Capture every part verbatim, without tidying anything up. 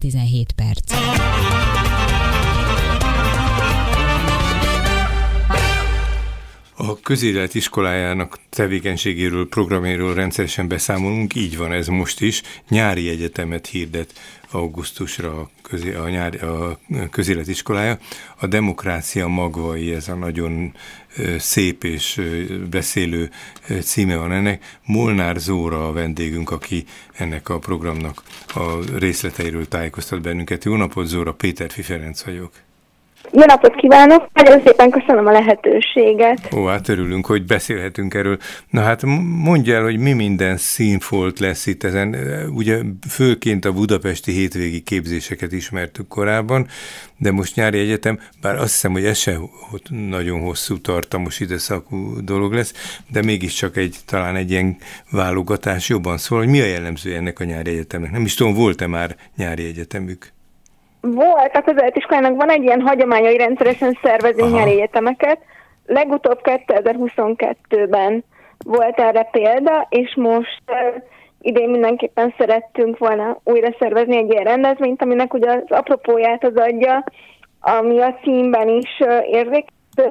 tizenhét perc. A Közélet iskolájának tevékenységéről, programjáról rendszeresen beszámolunk, így van ez most is. Nyári egyetemet hirdet augusztusra a, közé, a, nyári, a Közélet iskolája. A demokrácia magvai, ez a nagyon szép és beszélő címe van ennek. Molnár Zóra a vendégünk, aki ennek a programnak a részleteiről tájékoztat bennünket. Jó napot, Zóra, Péterfi Ferenc vagyok. Jó napot kívánok! Nagyon szépen köszönöm a lehetőséget. Ó, hát örülünk, hogy beszélhetünk erről. Na hát mondja el, hogy mi minden színfolt lesz itt ezen. Ugye főként a budapesti hétvégi képzéseket ismertük korábban, de most nyári egyetem, bár azt hiszem, hogy ez sem nagyon hosszú tartamos időszakú dolog lesz, de mégiscsak egy, talán egy ilyen válogatás jobban szól, hogy mi a jellemző ennek a nyári egyetemnek. Nem is tudom, volt-e már nyári egyetemük? Volt, a Közélet iskolának van egy ilyen hagyománya, hogy rendszeresen szervezünk nyári egyetemeket. Legutóbb kétezer-huszonkettőben volt erre példa, és most uh, idén mindenképpen szerettünk volna újra szervezni egy ilyen rendezvényt, aminek ugye az apropóját az adja, ami a címben is uh, érzékelhető,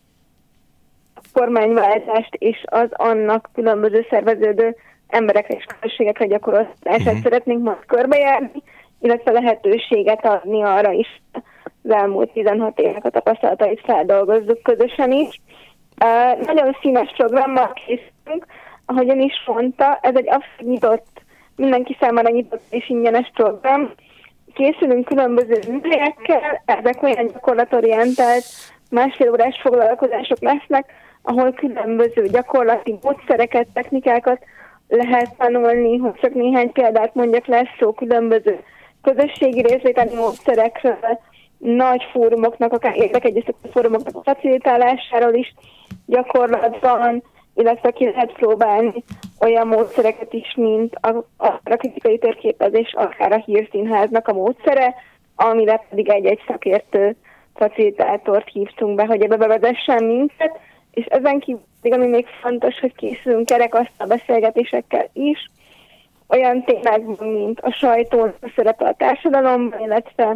a kormányváltást és az annak különböző szerveződő emberekre és közösségekre gyakorolását uh-huh. szeretnénk most körbejárni, illetve lehetőséget adni arra is, az elmúlt tizenhat évnek a tapasztalatait feldolgozzuk közösen is. Uh, nagyon színes programmal készülünk, ahogyan is mondta, ez egy abszolút nyitott, mindenki számára nyitott és ingyenes program. Készülünk különböző műhelyekkel, ezek olyan gyakorlatorientált másfél órás foglalkozások lesznek, ahol különböző gyakorlati módszereket, technikákat lehet tanulni, hogy csak néhány példát mondjak, lesz szó különböző közösségi részvételi módszerekről, nagy fórumoknak, akár érdekegyeztető fórumoknak a facilitálásáról is gyakorlatban, illetve ki lehet próbálni olyan módszereket is, mint a, a kritikai térképezés, akár a hírszínháznak a módszere, amire pedig egy-egy szakértő facilitátort hívtunk be, hogy ebbe bevezessen minket, és ezen kívül, ami még fontos, hogy készülünk kerekasztal beszélgetésekkel is, olyan témákban, mint a sajtó szerepe a társadalomban, illetve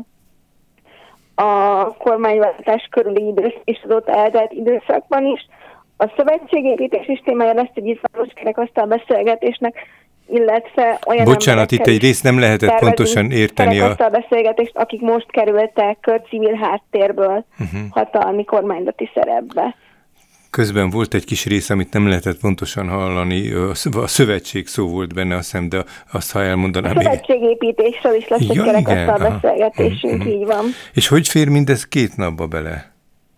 a kormányváltás körüli időszak és az ott eltelt időszakban is. A szövetségépítés is témája lesz egy izgalmas kerekasztal beszélgetésnek, illetve olyan Bocsánat, itt egy részt nem lehetett pontosan érteni a beszélgetést, akik most kerültek civil háttérből uh-huh. hatalmi kormányzati szerepbe. Közben volt egy kis rész, amit nem lehetett pontosan hallani, a szövetség szó volt benne, azt hiszem, de azt, ha elmondanám... A szövetségépítésről is lesz egy ja, kerekasztal beszélgetésünk, uh-huh. így van. És hogy fér mindez két napba bele?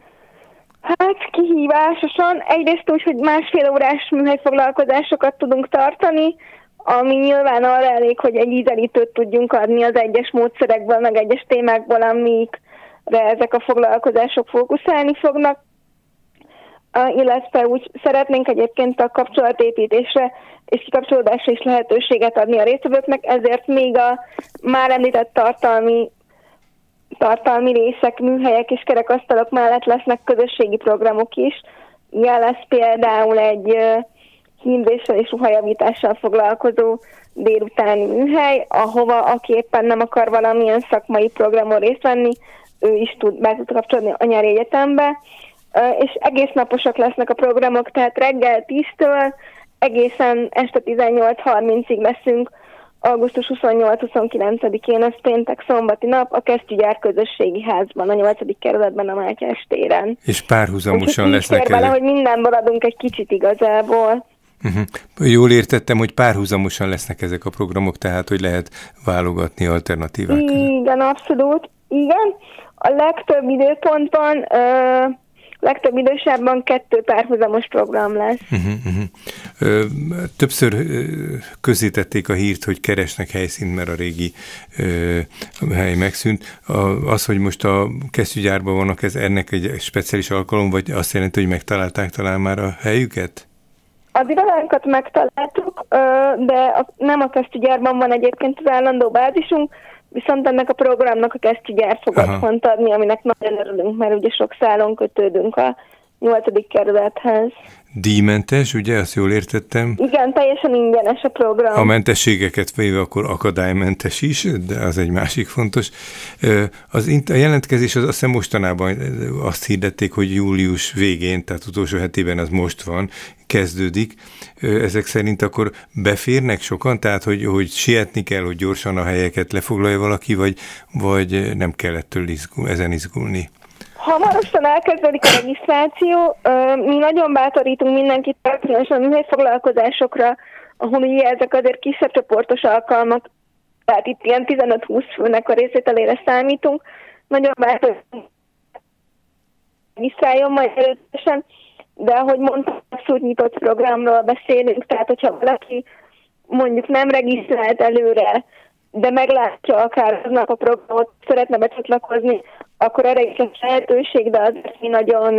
Hát kihívásosan. Egyrészt úgy, hogy másfél órás műhelyfoglalkozásokat tudunk tartani, ami nyilván arra elég, hogy egy ízelítőt tudjunk adni az egyes módszerekből, meg egyes témákból, amikre ezek a foglalkozások fókuszálni fognak. Uh, illetve úgy szeretnénk egyébként a kapcsolatépítésre és kikapcsolódásra is lehetőséget adni a résztvevőknek, ezért még a már említett tartalmi, tartalmi részek, műhelyek és kerekasztalok mellett lesznek közösségi programok is. Ilyen lesz például egy uh, hímzéssel és ruhajavítással foglalkozó délutáni műhely, ahova aki éppen nem akar valamilyen szakmai programon részt venni, ő is tud be tud kapcsolódni a nyári egyetembe. Uh, és egész naposak lesznek a programok, tehát reggel tíztől egészen este tizennyolc harmincig leszünk augusztus huszonnyolc-huszonkilencedikén, az péntek szombati nap a Kesztyűgyár közösségi házban, a nyolcadik kerületben, a Mátyás téren. És párhuzamosan lesznek ezek? Bele, hogy mindenből adunk egy kicsit igazából. Uh-huh. Jól értettem, hogy párhuzamosan lesznek ezek a programok, tehát hogy lehet válogatni alternatívák között. Igen, abszolút. Igen. A legtöbb időpontban... Uh, legtöbb idősában kettő párhuzamos program lesz. Uh-huh, uh-huh. Ö, többször ö, közzétették a hírt, hogy keresnek helyszínt, mert a régi ö, hely megszűnt. A, az, hogy most a kesztyűgyárban vannak, ez ennek egy speciális alkalom, vagy azt jelenti, hogy megtalálták talán már a helyüket? Az irodánkat megtaláltuk, de nem a kesztyűgyárban van egyébként az állandó bázisunk, viszont ennek a programnak a Kesztyűgyár fog otthont adni, aminek nagyon örülünk, mert ugye sok szálon kötődünk a nyolcadik kerülethez. Díjmentes, ugye? Azt jól értettem? Igen, teljesen ingyenes a program. A mentességeket véve akkor akadálymentes is, de az egy másik fontos. Az, a jelentkezés az azt hiszem mostanában azt hirdették, hogy július végén, tehát utolsó hetében az most van, kezdődik. Ezek szerint akkor beférnek sokan, tehát hogy, hogy sietni kell, hogy gyorsan a helyeket lefoglalja valaki, vagy, vagy nem kell ettől izgul, ezen izgulni? Hamarosan elkezdődik a regisztráció. Mi nagyon bátorítunk mindenkit, különösen a műhelyfoglalkozásokra, ahol ugye ezek azért kisebb csoportos alkalmak, tehát itt ilyen tizenöt-húsz főnek a részvételére számítunk. Nagyon bátorítunk, regisztráljon majd előzetesen, de ahogy mondtam, abszolút nyitott programról beszélünk, tehát hogyha valaki mondjuk nem regisztrált előre, de meglátja akár aznap a programot, szeretne becsatlakozni, akkor erre is lesz lehetőség, de azért mi nagyon,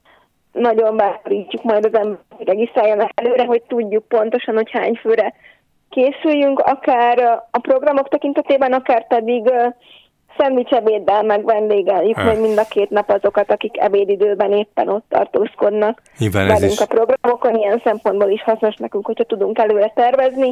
nagyon bátorítjuk majd az embert, hogy regisztráljanak előre, hogy tudjuk pontosan, hogy hány főre készüljünk, akár a programok tekintetében, akár pedig szendvics ebéddel meg vendégeljük ha. Majd mind a két nap azokat, akik ebédidőben éppen ott tartózkodnak velünk is a programokon. Ilyen szempontból is hasznos nekünk, hogyha tudunk előre tervezni.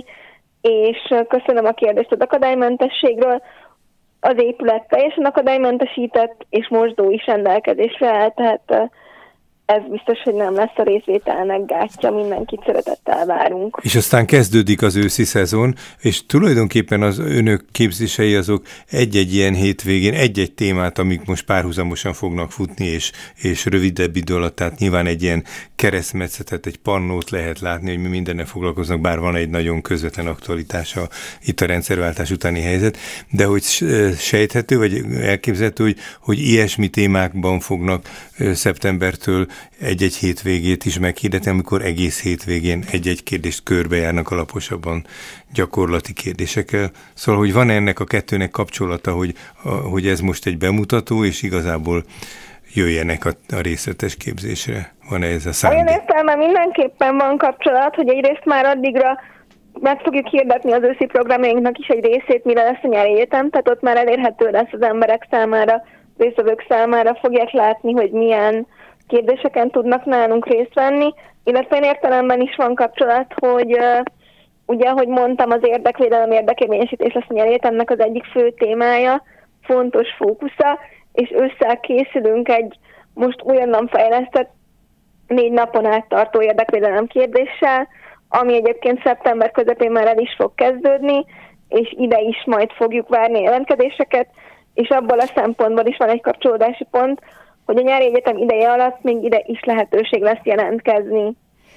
És köszönöm a kérdést az akadálymentességről. Az épület teljesen akadálymentesített, és mosdó is rendelkezésre áll, tehát ez biztos, hogy nem lesz a részvételnek gátja, mindenkit szeretettel várunk. És aztán kezdődik az őszi szezon, és tulajdonképpen az önök képzései azok egy-egy ilyen hétvégén, egy-egy témát, amik most párhuzamosan fognak futni, és, és rövidebb idő alatt, tehát nyilván egy ilyen keresztmetszetet, egy pannót lehet látni, hogy mi mindennel foglalkoznak, bár van egy nagyon közvetlen aktualitása itt a rendszerváltás utáni helyzet, de hogy sejthető, vagy elképzelhető, hogy, hogy ilyesmi témákban fognak szeptembertől egy-egy hétvégét is meghirdetni, amikor egész hétvégén egy-egy kérdést körbejárnak alaposabban gyakorlati kérdésekkel. Szóval, hogy van ennek a kettőnek kapcsolata, hogy, hogy ez most egy bemutató, és igazából jöjjenek a, a részletes képzésre. Van-e ez a szándék? Olyan értelme mindenképpen van kapcsolat, hogy egyrészt már addigra meg fogjuk hirdetni az őszi programjainknak is egy részét, mire lesz a nyári egyetem, tehát ott már elérhető lesz az emberek számára, résztvevők számára, fogják látni, hogy milyen kérdéseken tudnak nálunk részt venni, illetve értelemben is van kapcsolat, hogy uh, ugye, ahogy mondtam, az érdekvédelem, érdekérvényesítés lesz a nyári egyetemnek az egyik fő témája, fontos fókusza, és össze készülünk egy most újonnan fejlesztett négy napon át tartó érdekvédelem kérdéssel, ami egyébként szeptember közepén már el is fog kezdődni, és ide is majd fogjuk várni jelentkezéseket, és abból a szempontból is van egy kapcsolódási pont, hogy a nyári egyetem ideje alatt még ide is lehetőség lesz jelentkezni.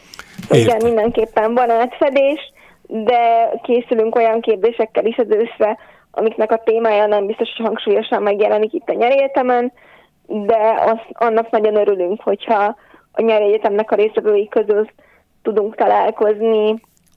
Igen, mindenképpen van átfedés, de készülünk olyan kérdésekkel is az őszre, amiknek a témája nem biztos, hogy hangsúlyosan megjelenik itt a nyári egyetemen, de az, annak nagyon örülünk, hogyha a nyári egyetemnek a résztvevői közül tudunk találkozni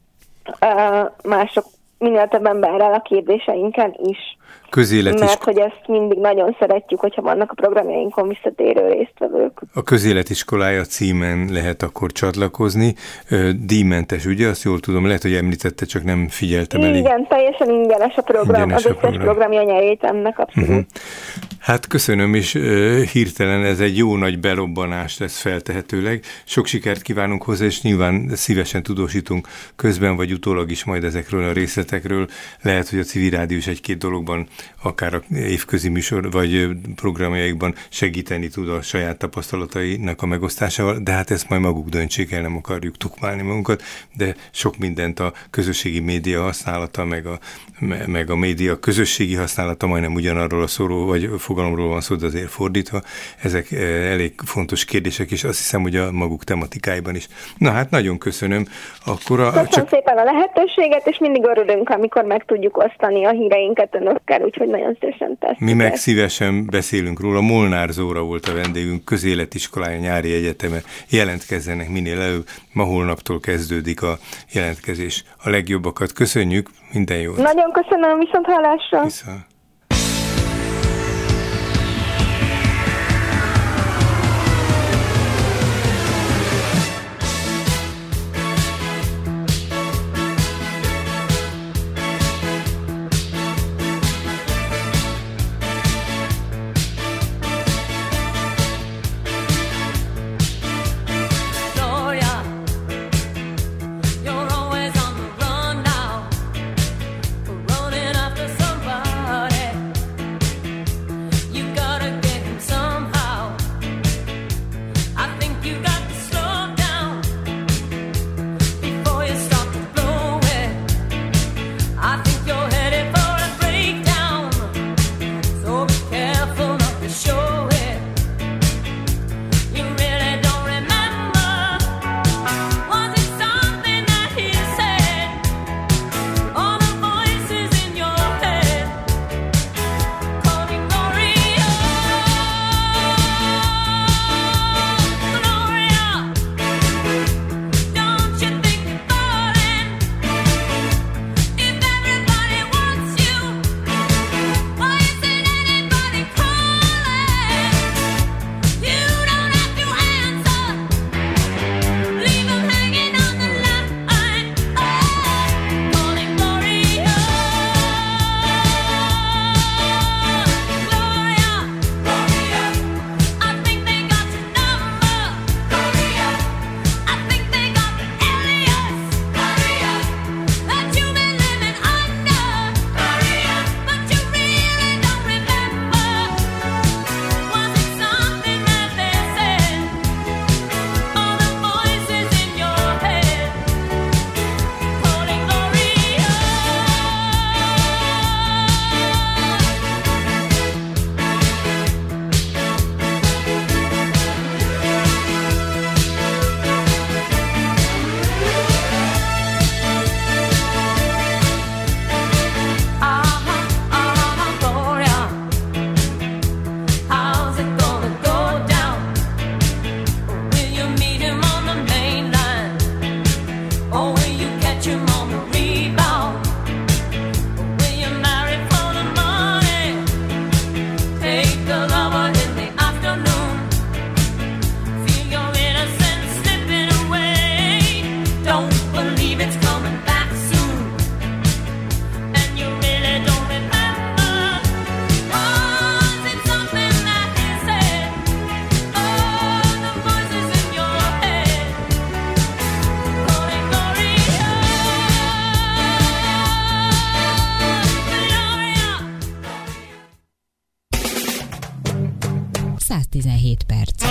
uh, mások, minél több emberrel a kérdéseinken is. Közéletiskola. Mert hogy ezt mindig nagyon szeretjük, hogyha vannak a programjainkon visszatérő résztvevők. A közéletiskolája címen lehet akkor csatlakozni. Díjmentes, ugye? Azt jól tudom, lehet, hogy említette, csak nem figyeltem elég. Igen, teljesen ingyenes a program, ingyenes az összes program. programja a nyári egyetemnek abszolút. Uh-huh. Hát köszönöm, és uh, hirtelen ez egy jó nagy belobbanás lesz feltehetőleg. Sok sikert kívánunk hozzá, és nyilván szívesen tudósítunk közben, vagy utólag is majd ezekről a részletekről. Lehet, hogy a civil rádió is egy-két dologban akár a évközi műsor vagy programjaikban segíteni tud a saját tapasztalatainak a megosztásával, de hát ezt majd maguk döntsék el, nem akarjuk tukmálni magunkat, de sok mindent a közösségi média használata, meg a, meg a média közösségi használata majdnem ugyanarról a szóról, vagy fogalomról van szó, de azért fordítva. Ezek elég fontos kérdések, és azt hiszem, hogy a maguk tematikáiban is. Na hát nagyon köszönöm. Akkor a, köszönöm csak... szépen a lehetőséget, és mindig örülünk, amikor meg tudjuk osztani a híreinket önökkel, úgyhogy nagyon szívesen tesszük. Mi meg szívesen beszélünk róla. Molnár Zóra volt a vendégünk, közéletiskolája, nyári egyeteme. Jelentkezzenek minél előbb. Ma holnaptól kezdődik a jelentkezés. A legjobbakat köszönjük, minden jót. Nagyon köszönöm, viszont hallásra. Viszont. tizenhét perc.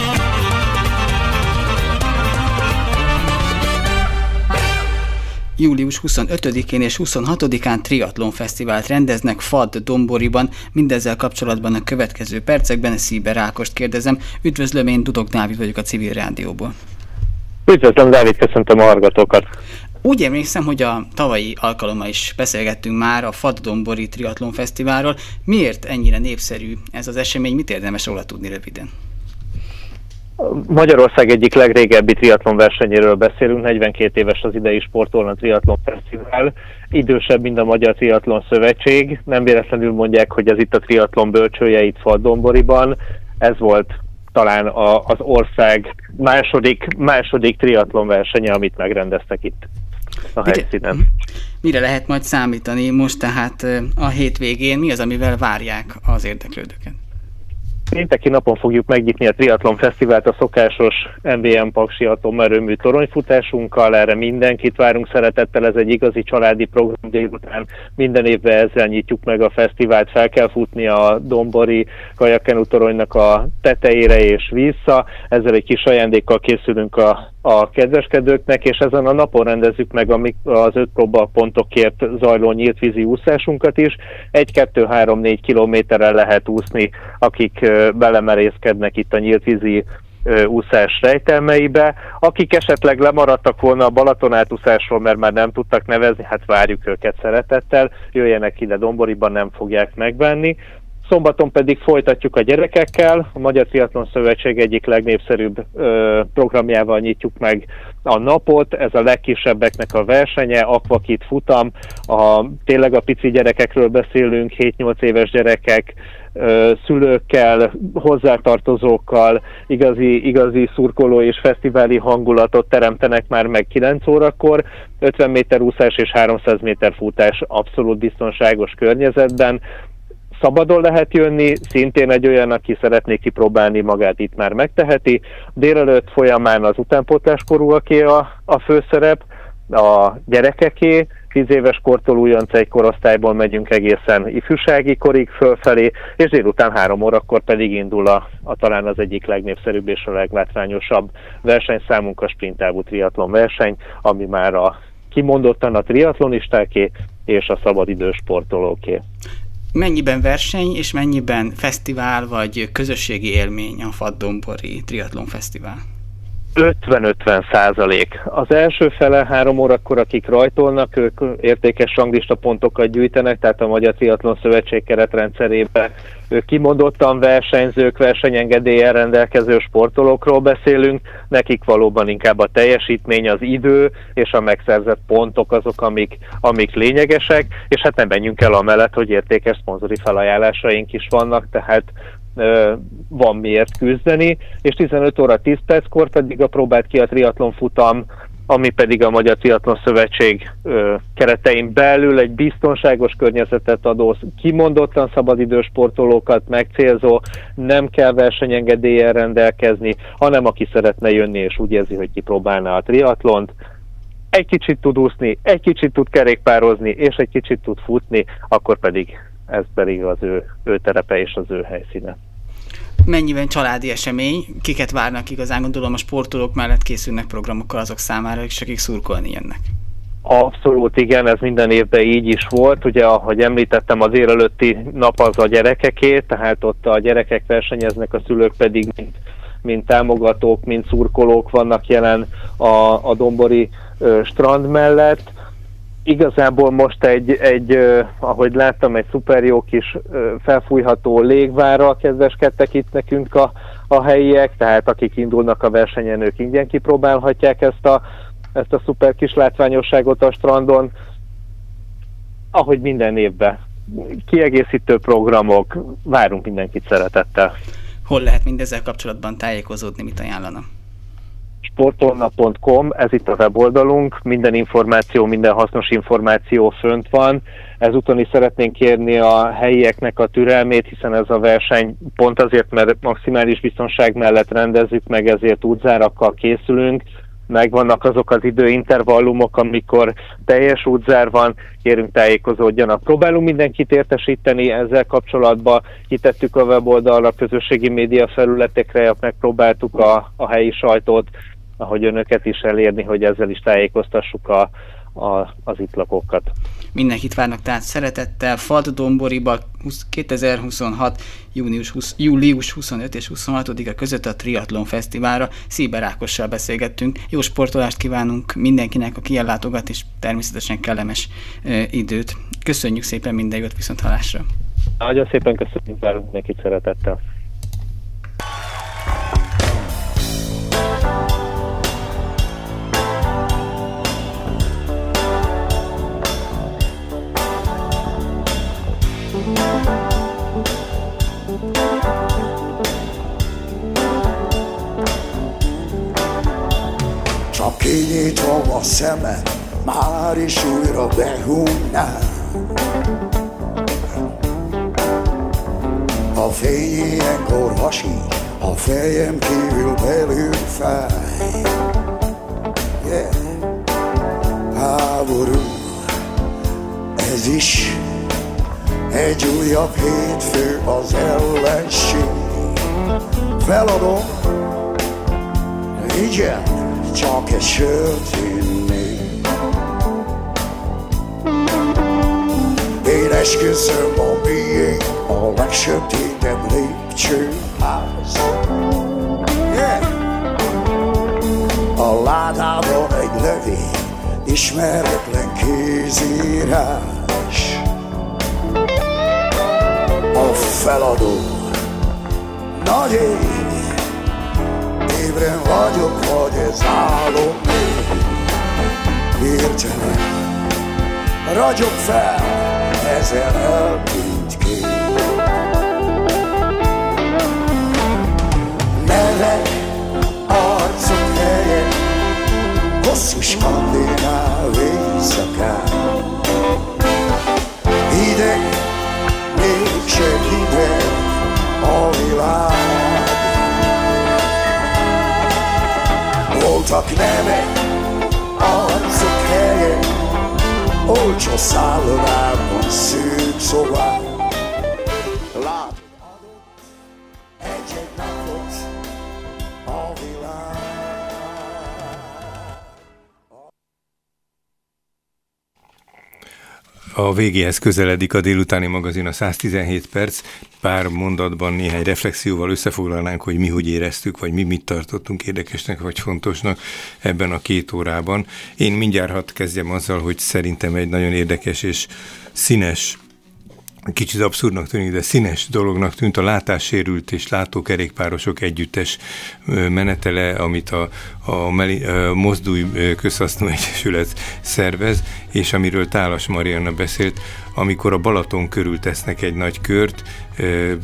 július huszonötödikén és huszonhatodikán triatlon fesztivált rendeznek Fadd-Domboriban. Mindezzel kapcsolatban a következő percekben Szíber Ákost kérdezem. Üdvözlöm, én Dudok Dávid vagyok a Civil Rádióból. Üdvözlöm, Dávid, köszöntöm a hallgatókat. Úgy emlékszem, hogy a tavalyi alkalommal is beszélgettünk már a Fadd-Dombori Triatlon Fesztiválról. Miért ennyire népszerű ez az esemény? Mit érdemes róla tudni röviden? Magyarország egyik legrégebbi triatlon versenyéről beszélünk, negyvenkét éves az idei Sportolna Triatlon Fesztivál, idősebb, mint a Magyar Triatlon Szövetség, nem véletlenül mondják, hogy ez itt a triatlon bölcsője itt Fadd-Domboriban, ez volt talán a, az ország második, második triatlon versenye, amit megrendeztek itt a helyszínen. Mire lehet majd számítani most tehát a hétvégén? Mi az, amivel várják az érdeklődőket? Pénteki napon fogjuk megnyitni a Triatlon Fesztivált a szokásos em vé em Paksi atomerőmű toronyfutásunkkal, erre mindenkit várunk szeretettel, ez egy igazi családi program délután, minden évben ezzel nyitjuk meg a fesztivált, fel kell futni a Dombori kajakkenu toronynak a tetejére és vissza, ezzel egy kis ajándékkal készülünk a a kedveskedőknek, és ezen a napon rendezzük meg az öt próbapontokért zajló nyíltvízi úszásunkat is. egy, kettő, három, négy kilométerrel lehet úszni, akik belemerészkednek itt a nyíltvízi úszás rejtelmeibe. Akik esetleg lemaradtak volna a Balaton átúszásról, mert már nem tudtak nevezni, hát várjuk őket szeretettel, jöjjenek ide Domboriban, nem fogják megbánni. Szombaton pedig folytatjuk a gyerekekkel, a Magyar Triatlon Szövetség egyik legnépszerűbb ö, programjával nyitjuk meg a napot, ez a legkisebbeknek a versenye, Aquakit futam, a, tényleg a pici gyerekekről beszélünk, hét-nyolc éves gyerekek, ö, szülőkkel, hozzátartozókkal, igazi, igazi szurkoló és fesztiváli hangulatot teremtenek már meg kilenc órakor, ötven méter úszás és háromszáz méter futás abszolút biztonságos környezetben. Szabadon lehet jönni, szintén egy olyan, aki szeretné kipróbálni magát, itt már megteheti. Délelőtt folyamán az utánpótláskorúaké a, a főszerep, a gyerekeké, tíz éves kortól újonc egy korosztályból megyünk egészen ifjúsági korig fölfelé, és délután három órakor pedig indul a, a talán az egyik legnépszerűbb és a leglátványosabb versenyszámunk, a sprinttávú triatlon verseny, ami már a kimondottan a triatlonistáké és a szabadidős sportolóké. Mennyiben verseny és mennyiben fesztivál vagy közösségi élmény a Fadd-Dombori Triatlon Fesztivál? ötven-ötven százalék. Az első fele három órakor, akik rajtolnak, ők értékes ranglista pontokat gyűjtenek, tehát a Magyar Triatlon Szövetség keretrendszerében ők kimondottan versenyzők, versenyengedéllyel rendelkező sportolókról beszélünk, nekik valóban inkább a teljesítmény, az idő és a megszerzett pontok azok, amik, amik lényegesek, és hát nem menjünk el amellett, hogy értékes szponzori felajánlásaink is vannak, tehát van miért küzdeni, és tizenöt óra tíz perckor pedig a próbált ki a triatlon futam, ami pedig a Magyar Triatlon Szövetség ö, keretein belül egy biztonságos környezetet adó, kimondottan szabadidős sportolókat megcélzó, nem kell versenyengedéllyel rendelkezni, hanem aki szeretne jönni és úgy érzi, hogy kipróbálná a triatlont, egy kicsit tud úszni, egy kicsit tud kerékpározni, és egy kicsit tud futni, akkor pedig ez pedig az ő, ő terepe és az ő helyszíne. Mennyiben családi esemény? Kiket várnak igazán? Gondolom a sportolók mellett készülnek programokkal azok számára, és akik szurkolni jönnek. Abszolút igen, ez minden évben így is volt. Ugye, ahogy említettem, az délelőtti nap az a gyerekeké, tehát ott a gyerekek versenyeznek, a szülők pedig mint, mint támogatók, mint szurkolók vannak jelen a, a Dombori ö, strand mellett. Igazából most egy, egy uh, ahogy láttam, egy szuper jó kis uh, felfújható légvárral kedveskedtek itt nekünk a, a helyiek, tehát akik indulnak a versenyen, ők ingyen kipróbálhatják ezt a, ezt a szuper kis látványosságot a strandon. Ahogy minden évben. Kiegészítő programok, várunk mindenkit szeretettel. Hol lehet mindezzel kapcsolatban tájékozódni, mit ajánlana? sportolna pont com, ez itt a weboldalunk, minden információ, minden hasznos információ fönt van. Ezúton is szeretnénk kérni a helyieknek a türelmét, hiszen ez a verseny pont azért, mert maximális biztonság mellett rendezzük meg, ezért útzárakkal készülünk. megvannak azok az időintervallumok, amikor teljes útzár van, kérünk tájékozódjanak. Próbálunk mindenkit értesíteni ezzel kapcsolatban, kitettük a weboldalra, a közösségi média felületekre, megpróbáltuk a, a helyi sajtót, ahogy önöket is elérni, hogy ezzel is tájékoztassuk a, a, az itt lakókat. Mindenkit várnak tehát szeretettel Faldomboriba kétezer-huszonhat. Június húsz, július huszonötödike és huszonhatodika között a Triatlon Fesztiválra. Szíber Ákossal beszélgettünk. Jó sportolást kívánunk mindenkinek, aki ellátogat, és természetesen kellemes e, időt. Köszönjük szépen, minden jót, viszont hallásra. Nagyon szépen köszönjük, várunk mindenkit szeretettel. Csak kinyitom a szemem, már is újra behúnám. A fény ilyenkor hasít, a fejem kívül belül fáj. Yeah. Háború, ez is egy újabb hétfő az ellenség. Feladom, igen, csak egy sört inni. Én esküszöm a miénk, a legsötétebb lépcsőház. Yeah. A ládában egy levél, ismeretlen kézírás. A feladó nagy ég, ébren vagyok, vagy ez álom még. Hirtelen ragyog fel, ezer eltűnt kép. Nevek, arcok helye, hosszú skandináv éjszakán. Hideg, mégse hideg a világ. Voltak nevek, arcok helye, olcsó szállodában, szűk szobán. Látod adott egy-egy napot a világ. A végéhez közeledik a délutáni magazin, a száz tizenhét perc. Pár mondatban néhány reflexióval összefoglalnánk, hogy mi hogy éreztük, vagy mi mit tartottunk érdekesnek, vagy fontosnak ebben a két órában. Én mindjárt hadd kezdjem azzal, hogy szerintem egy nagyon érdekes és színes, kicsit abszurdnak tűnik, de színes dolognak tűnt a látássérült és látókerékpárosok együttes menetele, amit a, a, Meli, a Mozdulj Közhasznú Egyesület szervez, és amiről Tálas Marianna beszélt, amikor a Balaton körül tesznek egy nagy kört, ö, ö,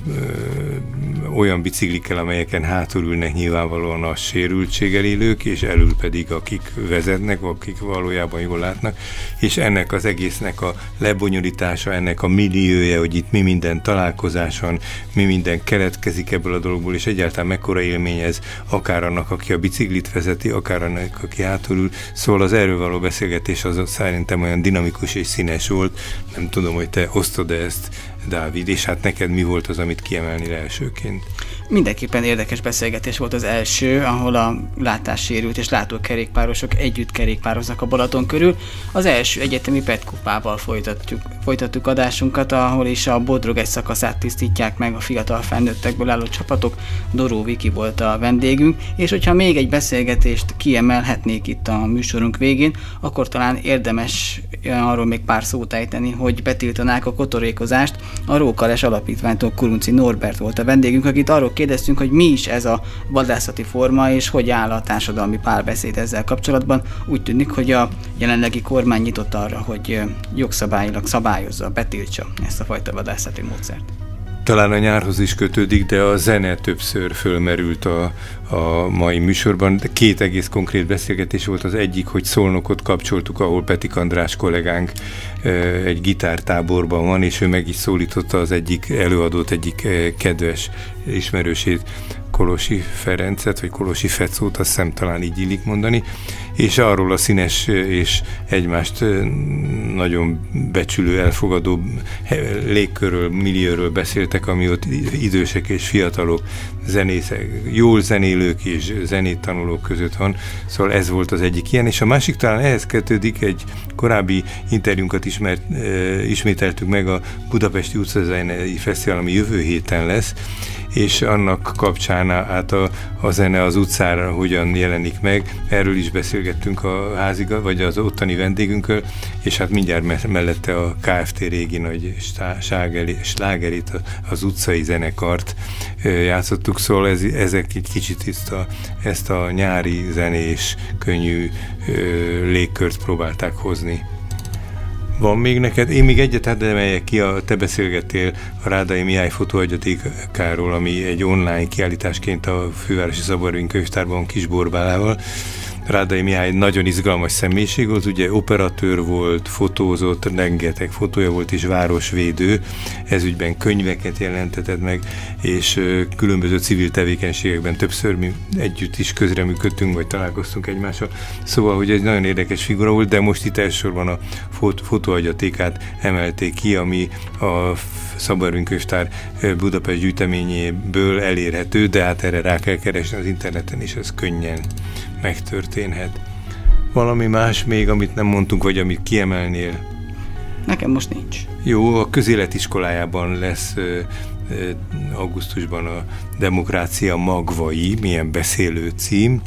olyan biciklikkel, amelyeken hátul ülnek nyilvánvalóan a sérültséggel élők, és elül pedig akik vezetnek, akik valójában jól látnak, és ennek az egésznek a lebonyolítása, ennek a milliója, hogy itt mi minden találkozáson, mi minden keletkezik ebből a dologból, és egyáltalán mekkora élmény ez, akár annak, aki a biciklit vezeti, akár annak, aki hátul ül. Szóval az erről való beszélgetés az szerintem olyan dinamikus és színes volt. Nem tudom, hogy te osztod ezt, Dávid, és hát neked mi volt az, amit kiemelni elsőként? Mindenképpen érdekes beszélgetés volt az első, ahol a látássérült és látókerékpárosok együtt kerékpároznak a Balaton körül. Az első egyetemi petkupával folytatjuk, folytatjuk adásunkat, ahol is a Bodrog egy szakaszát tisztítják meg a fiatal felnőttekből álló csapatok. Doró Viki volt a vendégünk, és hogyha még egy beszélgetést kiemelhetnék itt a műsorunk végén, akkor talán érdemes arról még pár szót ejteni, hogy betiltanák a kotorékozást. A Rókales Alapítványtól Kurunci Norbert volt a vendégünk, akit arról kérdeztünk, hogy mi is ez a vadászati forma, és hogy áll a társadalmi párbeszéd ezzel kapcsolatban. Úgy tűnik, hogy a jelenlegi kormány nyitott arra, hogy jogszabályilag szabályozza, betiltsa ezt a fajta vadászati módszert. Talán a nyárhoz is kötődik, de a zene többször fölmerült a, a mai műsorban. De két egész konkrét beszélgetés volt. Az egyik, hogy Szolnokot kapcsoltuk, ahol Petik András kollégánk egy gitártáborban van, és ő meg is szólította az egyik előadót, egyik kedves ismerősét, Kolosi Ferencet, vagy Kolosi Fecót, azt hiszem talán így illik mondani, és arról a színes és egymást nagyon becsülő, elfogadó légkörről, millióról beszéltek, ami ott idősek és fiatalok, zenészek, jól zenélők és zenét tanulók között van, szóval ez volt az egyik ilyen, és a másik talán ehhez kötődik, egy korábbi interjúnkat ismert, ismételtük meg, a Budapesti Utcazenei Fesztivál, ami jövő héten lesz, és annak kapcsán át a, a zene az utcára hogyan jelenik meg. Erről is beszélgettünk a háziga, vagy az ottani vendégünkkel, és hát mindjárt mellette a ká ef té régi nagy slágerét, az utcai zenekart játszottuk, szóval ez, ezek egy kicsit ezt a, ezt a nyári zenés, könnyű légkört próbálták hozni. Van még neked? Én még egyet hát emeljek ki, a, te beszélgettél a Rádai Mihály fotóhagyatékáról, ami egy online kiállításként a Fővárosi Szabadruin Könyvtárban Kis Borbálával. Rádai Mihály nagyon izgalmas személyiség volt, ugye operatőr volt, fotózott, rengeteg fotója volt, és városvédő, ezügyben könyveket jelentetett meg, és különböző civil tevékenységekben többször mi együtt is közreműködtünk, vagy találkoztunk egymással. Szóval, hogy ez nagyon érdekes figura volt, de most itt elsősorban a fot- fotóhagyatékát emelték ki, ami a Szabadruin Könyvtár Budapest gyűjteményéből elérhető, de hát erre rá kell keresni az interneten, és ez könnyen megtörténhet. Valami más még, amit nem mondtunk, vagy amit kiemelnél? Nekem most nincs. Jó, a közéletiskolájában lesz ö, ö, augusztusban a Demokrácia magvai, milyen beszélő cím.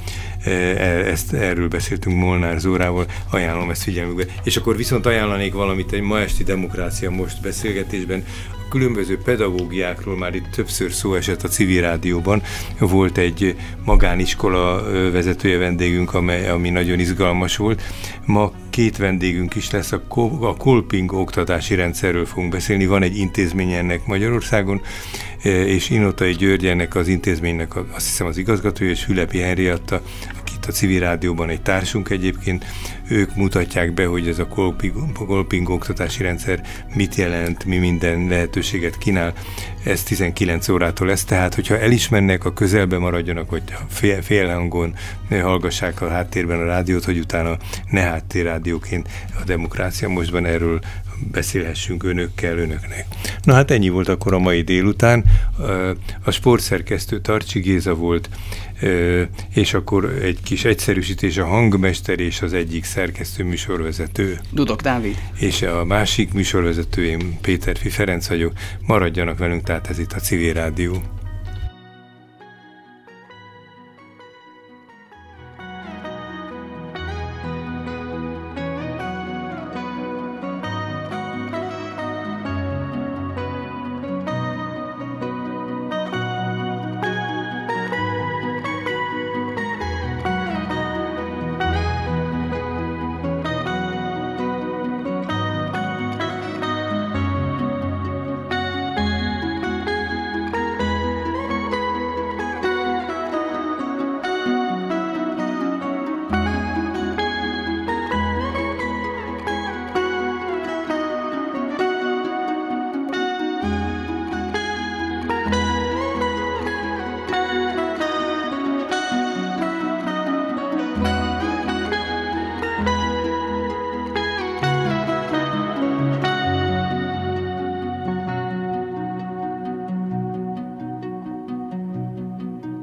Ezt, erről beszéltünk Molnár Zórával, ajánlom ezt figyelmükbe. És akkor viszont ajánlanék valamit egy ma esti Demokrácia Most beszélgetésben. A különböző pedagógiákról már itt többször szó esett a Civil Rádióban. Volt egy magániskola vezetője vendégünk, amely, ami nagyon izgalmas volt. Ma két vendégünk is lesz, a, a Kolping oktatási rendszerről fogunk beszélni. Van egy intézmény ennek Magyarországon, és Inotai György ennek az intézménynek azt hiszem az igazgatója, és Hülepi Henrietta, akit a Civil Rádióban egy társunk egyébként, ők mutatják be, hogy ez a Kolping, Kolping oktatási rendszer mit jelent, mi minden lehetőséget kínál. Ez tizenkilenc órától lesz, tehát hogyha elismernek, a közelbe maradjanak, vagy fél, félhangon hallgassák a háttérben a rádiót, hogy utána ne háttérrádióként a Demokrácia Mostban erről beszélhessünk önökkel, önöknek. Na hát ennyi volt akkor a mai délután. A sportszerkesztő Tarcsi Géza volt, és akkor egy kis egyszerűsítés, a hangmester és az egyik szerkesztő műsorvezető. Dudok Dávid. És a másik műsorvezető, én Péterfi Ferenc vagyok. Maradjanak velünk, tehát ez itt a Civil Rádió.